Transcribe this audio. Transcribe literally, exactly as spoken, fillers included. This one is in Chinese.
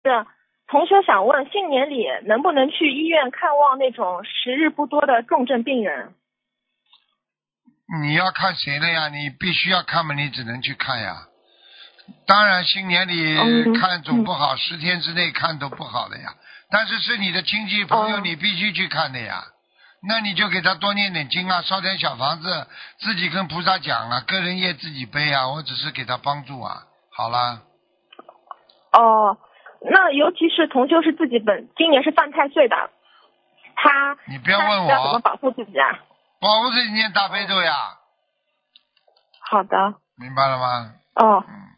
同学想问，新年里能不能去医院看望那种时日不多的重症病人？ 你要看谁的呀？你必须要看嘛，你只能去看呀。当然，新年里看总不好，十、嗯、天之内看都不好的呀。但是是你的亲戚朋友，你必须去看的呀。哦、那你就给他多念点经啊，烧点小房子，自己跟菩萨讲啊，个人业自己背啊，我只是给他帮助啊。好了。 哦，那尤其是同修是自己本今年是犯太岁的，他你不要问我要怎么保护自己啊？ 保护自己念大悲咒呀。 好的。 明白了吗？ 哦。 嗯